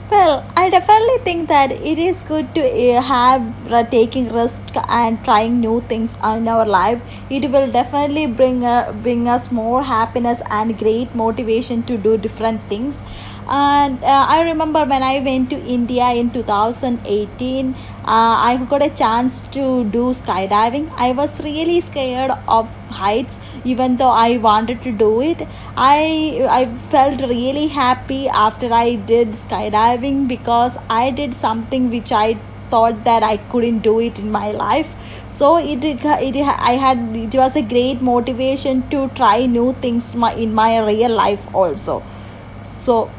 Well, I definitely think that it is good to have taking risk and trying new things in our life. It will definitely bring us more happiness and great motivation to do different things. And I remember when I went to India in 2018, I got a chance to do skydiving. I was really scared of heights, even though I wanted to do it. I felt really happy after I did skydiving because I did something which I thought that I couldn't do it in my life. So it was a great motivation to try new things in my real life also. So